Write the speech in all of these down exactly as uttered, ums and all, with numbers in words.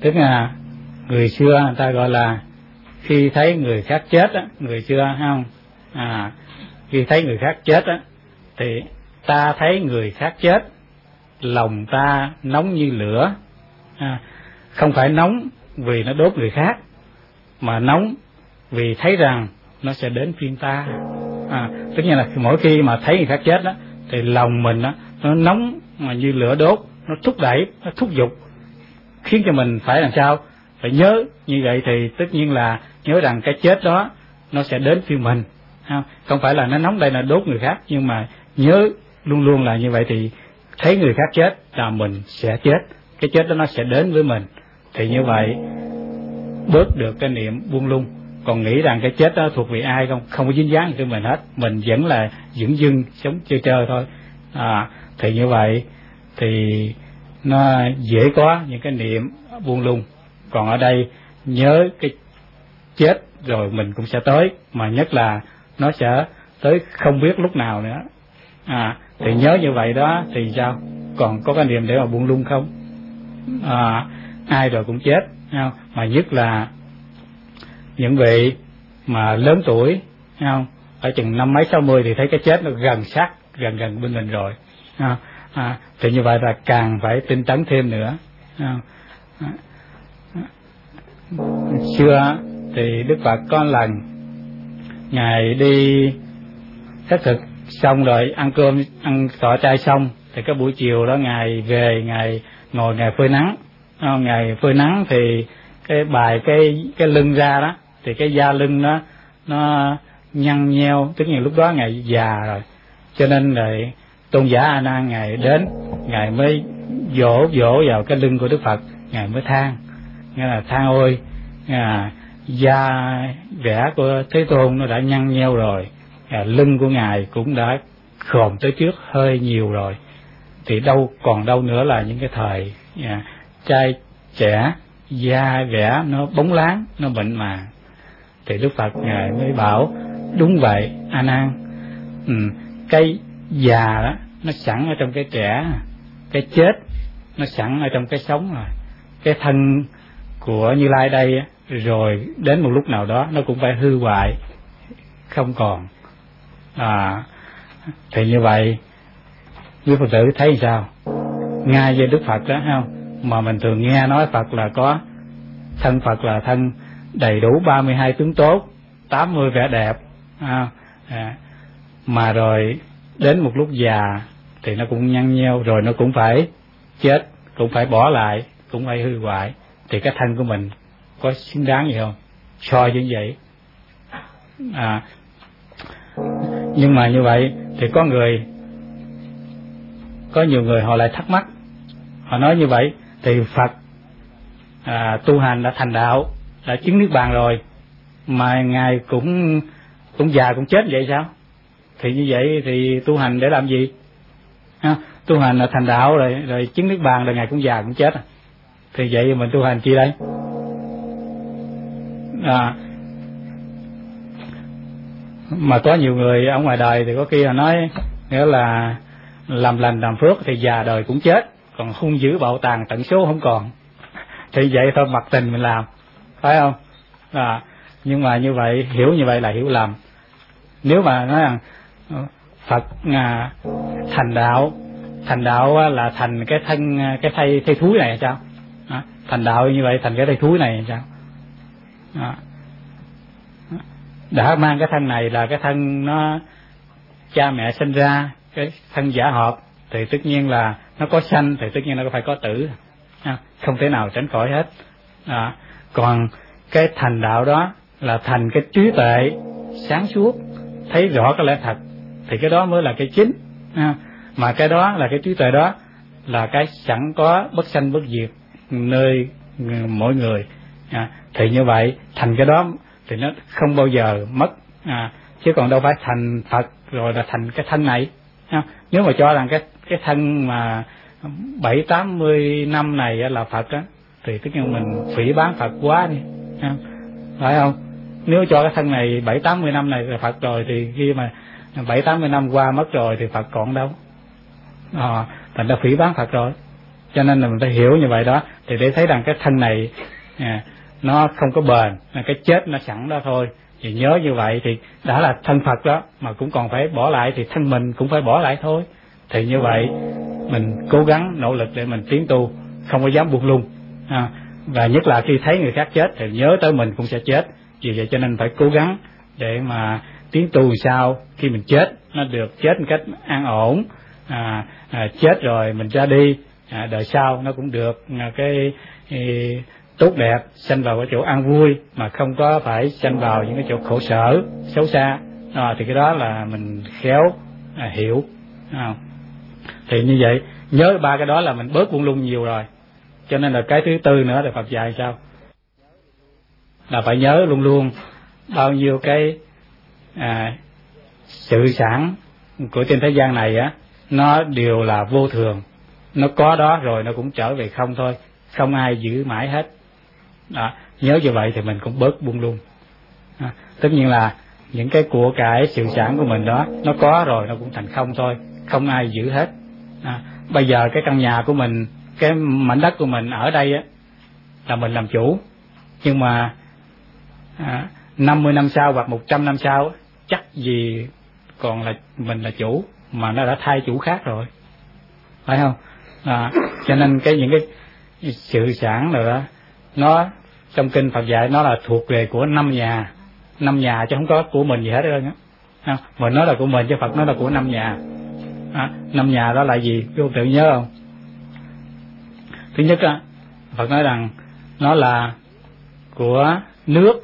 Tức là người xưa người ta gọi là khi thấy người khác chết á, người xưa không à, khi thấy người khác chết á thì ta thấy người khác chết, lòng ta nóng như lửa, à, không phải nóng vì nó đốt người khác, mà nóng vì thấy rằng nó sẽ đến phiên ta. À, tức là mỗi khi mà thấy người khác chết đó, thì lòng mình đó, nó nóng mà như lửa đốt, nó thúc đẩy, nó thúc giục, khiến cho mình phải làm sao, phải nhớ như vậy. Thì tất nhiên là nhớ rằng cái chết đó nó sẽ đến phiên mình, không phải là nó nóng đây là đốt người khác, nhưng mà nhớ luôn luôn là như vậy. Thì thấy người khác chết là mình sẽ chết, cái chết đó nó sẽ đến với mình. Thì như vậy bớt được cái niệm buông lung, còn nghĩ rằng cái chết đó thuộc về ai không, không có dính dáng gì tới mình hết, mình vẫn là dửng dưng sống chơi chơi thôi. À, thì như vậy thì nó dễ có những cái niệm buông lung. Còn ở đây nhớ cái chết rồi mình cũng sẽ tới, mà nhất là nó sẽ tới không biết lúc nào nữa. À, thì nhớ như vậy đó thì sao, còn có cái niệm để mà buông lung không? À, ai rồi cũng chết, không? Mà nhất là những vị mà lớn tuổi, không? Ở chừng năm mấy sáu mươi thì thấy cái chết nó gần sát, gần gần bên mình rồi. À, à, thì như vậy là càng phải tinh tấn thêm nữa. À, à, xưa thì Đức Phật có lần ngài đi khất thực xong rồi ăn cơm ăn tọa chay xong, thì cái buổi chiều đó ngài về, ngài ngồi ngài phơi nắng. À, ngài phơi nắng thì cái bài cái cái lưng ra đó, thì cái da lưng nó nó nhăn nheo, tất nhiên lúc đó ngài già rồi, cho nên rồi tôn giả A Nan ngài đến, ngài mới vỗ vỗ vào cái lưng của Đức Phật, ngài mới than, nghĩa là than ôi, à, da vẻ của Thế Tôn nó đã nhăn nheo rồi, à, lưng của ngài cũng đã khòm tới trước hơi nhiều rồi, thì đâu còn đâu nữa là những cái thời à, trai trẻ, da vẻ nó bóng láng, nó bệnh màng. Thì Đức Phật ngài mới bảo đúng vậy A Nan, ừ, cái già đó nó sẵn ở trong cái trẻ, cái chết nó sẵn ở trong cái sống rồi. Cái thân của Như Lai đây rồi đến một lúc nào đó nó cũng phải hư hoại, không còn. À, thì như vậy quý Phật tử thấy sao? Ngay với Đức Phật đó không? Mà mình thường nghe nói Phật là có thân Phật là thân đầy đủ ba mươi hai tướng tốt, tám mươi vẻ đẹp, à, à, mà rồi đến một lúc già thì nó cũng nhăn nheo, rồi nó cũng phải chết, cũng phải bỏ lại, cũng phải hư hoại. Thì cái thân của mình có xứng đáng gì không? So với vậy. À, nhưng mà như vậy thì có người, có nhiều người họ lại thắc mắc, họ nói như vậy thì Phật à, tu hành đã thành đạo, đã chứng niết bàn rồi, mà ngài cũng cũng già cũng chết vậy sao? Thì như vậy thì tu hành để làm gì? Ha? Tu hành là thành đạo rồi, rồi chứng niết bàn rồi ngài cũng già cũng chết, thì vậy mình tu hành chi đây? À, mà có nhiều người ở ngoài đời thì có khi là nói, nghĩa là làm lành làm phước thì già đời cũng chết, còn hung dữ bạo tàn tận số không còn. Thì vậy thôi, mặc tình mình làm, phải không? À, nhưng mà như vậy, hiểu như vậy là hiểu lầm. Nếu mà nói rằng Phật à, thành đạo, thành đạo là thành cái thân, cái thây thây thúi này sao? À, thành đạo như vậy thành cái thây thúi này sao? À, đã mang cái thân này là cái thân nó cha mẹ sinh ra, cái thân giả hợp, thì tất nhiên là nó có sanh thì tất nhiên nó phải có tử, à, không thể nào tránh khỏi hết. À, còn cái thành đạo đó là thành cái trí tuệ sáng suốt, thấy rõ cái lẽ thật, thì cái đó mới là cái chính. À, mà cái đó là cái trí tuệ đó là cái sẵn có bất sanh bất diệt nơi mỗi người. À, thì như vậy thành cái đó thì nó không bao giờ mất. À, chứ còn đâu phải thành Phật rồi là thành cái thân này. À, nếu mà cho rằng cái cái thân mà bảy tám mươi năm này là Phật á, thì tất nhiên mình phỉ bán Phật quá đi, à, phải không? Nếu cho cái thân này bảy tám mươi năm này là Phật rồi, thì khi mà bảy tám mươi năm qua mất rồi thì Phật còn đâu? À, thành ra phỉ bán Phật rồi. Cho nên là mình phải hiểu như vậy đó. thì để thấy rằng cái thân này à, nó không có bền, cái chết nó sẵn đó thôi. Thì nhớ như vậy thì đã là thân Phật đó mà cũng còn phải bỏ lại, thì thân mình cũng phải bỏ lại thôi. Thì như vậy mình cố gắng nỗ lực để mình tiến tu, không có dám buông lung à, và nhất là khi thấy người khác chết thì nhớ tới mình cũng sẽ chết. Vì vậy cho nên phải cố gắng để mà tiến tu làm sao khi mình chết nó được chết một cách an ổn, à, à, chết rồi mình ra đi à, đời sau nó cũng được à, cái, cái tốt đẹp, sanh vào cái chỗ an vui mà không có phải sanh vào những cái chỗ khổ sở xấu xa à, thì cái đó là mình khéo à, hiểu à. Thì như vậy nhớ ba cái đó là mình bớt buông lung nhiều rồi. Cho nên là cái thứ tư nữa là Phật dạy sao là phải nhớ luôn luôn bao nhiêu cái à, sự sản của trên thế gian này á, nó đều là vô thường, nó có đó rồi nó cũng trở về không thôi, không ai giữ mãi hết đó. Nhớ như vậy thì mình cũng bớt buông lung à, tất nhiên là những cái của cải sự sản của mình đó nó có rồi nó cũng thành không thôi, không ai giữ hết à, bây giờ cái căn nhà của mình, cái mảnh đất của mình ở đây á là mình làm chủ, nhưng mà à, năm mươi năm sau hoặc một trăm năm sau chắc gì còn là mình là chủ, mà nó đã thay chủ khác rồi, phải không à, cho nên cái những cái sự sản rồi đó, nó trong kinh Phật dạy nó là thuộc về của năm nhà, năm nhà chứ không có của mình gì hết trơn á. Mình nói là của mình chứ Phật nói là của năm nhà à, năm nhà đó là gì vô tự nhớ không? Thứ nhất á, Phật nói rằng nó là của nước.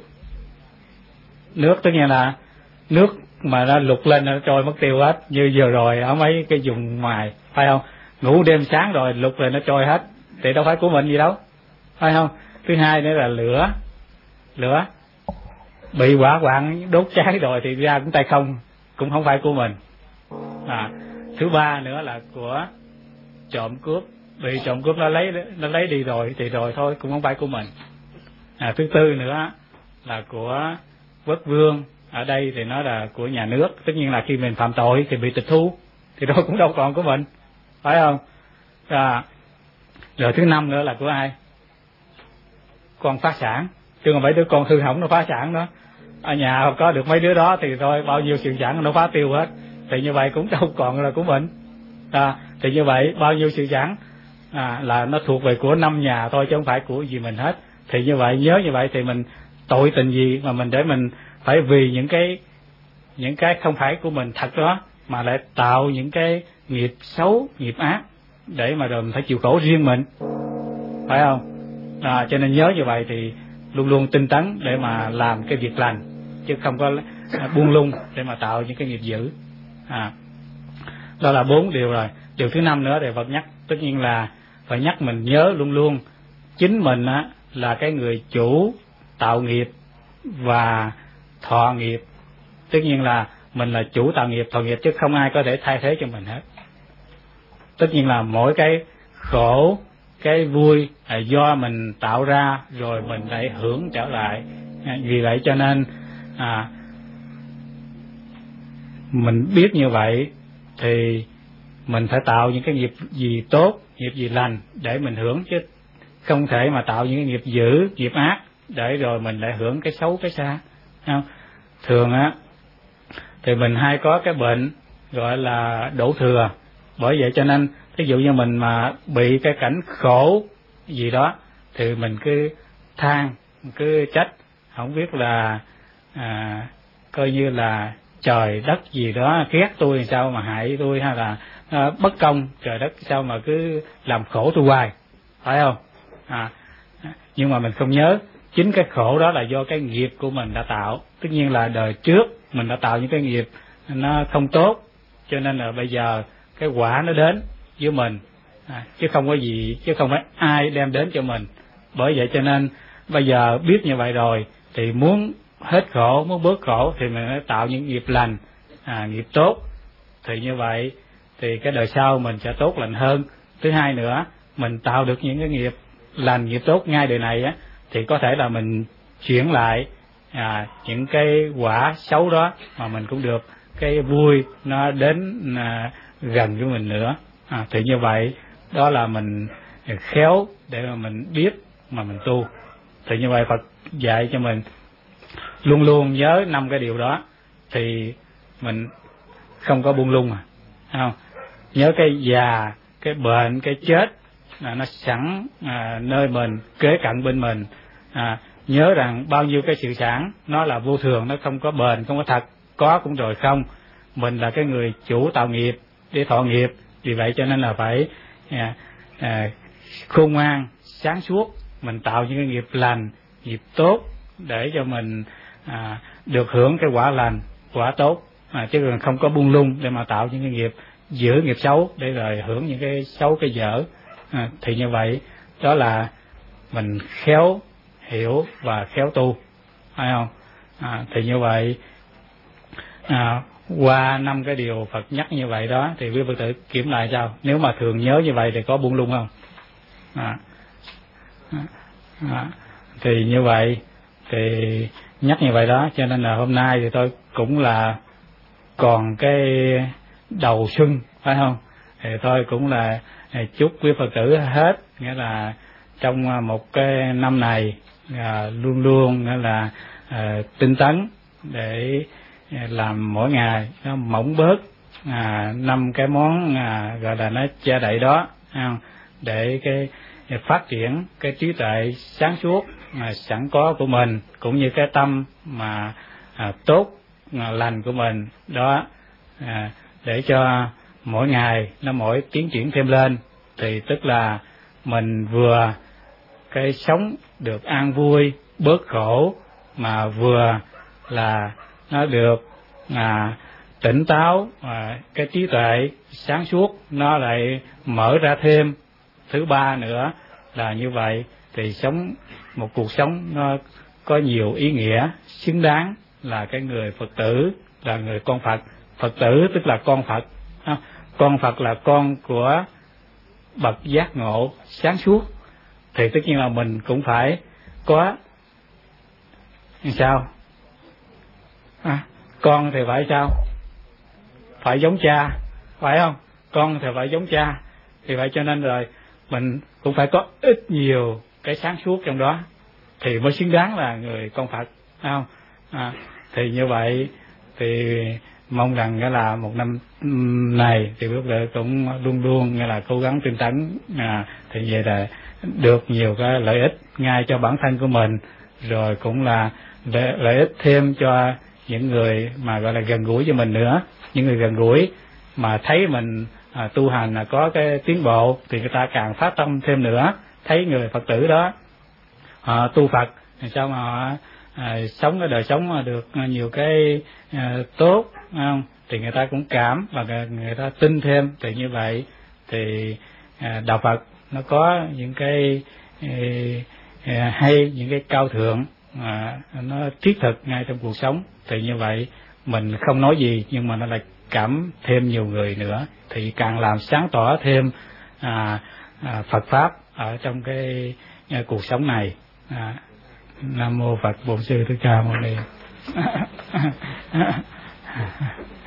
Nước tất nhiên là nước mà nó lục lên nó trôi mất tiêu hết, như vừa rồi ở mấy cái vùng ngoài, phải không? Ngủ đêm sáng rồi lục lên nó trôi hết, thì đâu phải của mình gì đâu, phải không? Thứ hai nữa là lửa. Lửa bị hỏa hoạn đốt cháy rồi thì ra cũng tay không, cũng không phải của mình à. Thứ ba nữa là của trộm cướp, bị trộm cướp nó lấy nó lấy đi rồi thì rồi thôi, cũng không phải của mình à. Thứ tư nữa là của quốc vương, ở đây thì nó là của nhà nước, tất nhiên là khi mình phạm tội thì bị tịch thu thì đó cũng đâu còn của mình, phải không à. Rồi thứ năm nữa là của ai? Con phá sản, chứ không phải đứa con hư hỏng nó phá sản đó. Ở nhà có được mấy đứa đó thì thôi bao nhiêu sự sản nó phá tiêu hết, thì như vậy cũng đâu còn là của mình à. Thì như vậy bao nhiêu sự sản à, là nó thuộc về của năm nhà thôi chứ không phải của gì mình hết. Thì như vậy nhớ như vậy thì mình tội tình gì mà mình để mình phải vì những cái những cái không phải của mình thật đó mà lại tạo những cái nghiệp xấu, nghiệp ác để mà rồi mình phải chịu khổ riêng mình, phải không à. Cho nên nhớ như vậy thì luôn luôn tinh tấn để mà làm cái việc lành, chứ không có buông lung để mà tạo những cái nghiệp dữ à. Đó là bốn điều rồi. Điều thứ năm nữa thì Phật nhắc, tất nhiên là phải nhắc mình nhớ luôn luôn chính mình á là cái người chủ tạo nghiệp và thọ nghiệp. Tất nhiên là mình là chủ tạo nghiệp, thọ nghiệp, chứ không ai có thể thay thế cho mình hết. Tất nhiên là mỗi cái khổ, cái vui là do mình tạo ra rồi mình lại hưởng trở lại. Vì vậy cho nên à, mình biết như vậy thì mình phải tạo những cái nghiệp gì tốt, nghiệp gì lành để mình hưởng, chứ không thể mà tạo những cái nghiệp dữ, nghiệp ác để rồi mình lại hưởng cái xấu, cái xa. Không? Thường á thì mình hay có cái bệnh gọi là đổ thừa. Bởi vậy cho nên ví dụ như mình mà bị cái cảnh khổ gì đó thì mình cứ than, cứ trách, không biết là à, coi như là trời đất gì đó ghét tôi làm sao mà hại tôi, hay là à, bất công trời đất sao mà cứ làm khổ tôi hoài, phải không à. Nhưng mà mình không nhớ chính cái khổ đó là do cái nghiệp của mình đã tạo. Tất nhiên là đời trước mình đã tạo những cái nghiệp nó không tốt, cho nên là bây giờ cái quả nó đến với mình à, chứ không có gì, chứ không phải ai đem đến cho mình. Bởi vậy cho nên bây giờ biết như vậy rồi thì muốn hết khổ, muốn bớt khổ thì mình phải tạo những nghiệp lành, à, nghiệp tốt. Thì như vậy thì cái đời sau mình sẽ tốt lành hơn. Thứ hai nữa, mình tạo được những cái nghiệp lành, nghiệp tốt ngay đời này á, thì có thể là mình chuyển lại à, những cái quả xấu đó mà mình cũng được cái vui nó đến à, gần với mình nữa à. Thì như vậy đó là mình khéo để mà mình biết mà mình tu. Thì như vậy Phật dạy cho mình luôn luôn nhớ năm cái điều đó thì mình không có buông lung, à không nhớ cái già, cái bệnh, cái chết là nó sẵn à, nơi mình, kế cận bên mình. À, nhớ rằng bao nhiêu cái sự sản nó là vô thường, nó không có bền, không có thật, có cũng rồi không. Mình là cái người chủ tạo nghiệp để thọ nghiệp, vì vậy cho nên là phải à, à, khôn ngoan, sáng suốt, mình tạo những cái nghiệp lành, nghiệp tốt để cho mình à, được hưởng cái quả lành, quả tốt, à, chứ còn không có buông lung để mà tạo những cái nghiệp giữ nghiệp xấu để rồi hưởng những cái xấu, cái dở. À, thì như vậy đó là mình khéo hiểu và khéo tu, phải không? À, thì như vậy à, qua năm cái điều Phật nhắc như vậy đó thì quý Phật tử kiểm lại sao? Nếu mà thường nhớ như vậy thì có buông lung không? À, à, thì như vậy thì nhắc như vậy đó, cho nên là hôm nay thì tôi cũng là còn cái đầu xuân, phải không? Thì tôi cũng là chúc quý Phật tử hết, nghĩa là trong một cái năm này à, luôn luôn nghĩa là à, tinh tấn để làm mỗi ngày nó mỏng bớt à, năm cái món à, gọi là nó che đậy đó, không? Để cái phát triển cái trí tuệ sáng suốt mà sẵn có của mình, cũng như cái tâm mà à, tốt à, lành của mình đó, à, để cho mỗi ngày nó mỗi tiến triển thêm lên, thì tức là mình vừa cái sống được an vui bớt khổ, mà vừa là nó được à, tỉnh táo, à, cái trí tuệ sáng suốt nó lại mở ra thêm. Thứ ba nữa là như vậy thì sống một cuộc sống nó có nhiều ý nghĩa, xứng đáng là cái người Phật tử, là người con Phật. Phật tử tức là con Phật, con Phật là con của bậc giác ngộ sáng suốt, thì tất nhiên là mình cũng phải có sao à, con thì phải sao, phải giống cha, phải không? Con thì phải giống cha, thì vậy cho nên rồi mình cũng phải có ít nhiều cái sáng suốt trong đó thì mới xứng đáng là người con Phật, phải không? À, thì như vậy thì mong rằng nghĩa là một năm này thì bước đệ cũng luôn luôn nghĩa là cố gắng tinh tấn, à, thì vậy là được nhiều cái lợi ích ngay cho bản thân của mình, rồi cũng là lợi ích thêm cho những người mà gọi là gần gũi với mình nữa. Những người gần gũi mà thấy mình à, tu hành là có cái tiến bộ thì người ta càng phát tâm thêm nữa, thấy người Phật tử đó họ tu Phật sao mà họ à, sống cái đời sống mà được nhiều cái à, tốt, không? Thì người ta cũng cảm và người ta tin thêm. Thì như vậy thì à, đạo Phật nó có những cái à, hay, những cái cao thượng à, nó thiết thực ngay trong cuộc sống. Thì như vậy mình không nói gì nhưng mà nó lại cảm thêm nhiều người nữa, thì càng làm sáng tỏ thêm à, à, Phật pháp ở trong cái à, cuộc sống này. à, Nam mô Phật Bổn Sư Thích Ca Mâu Ni.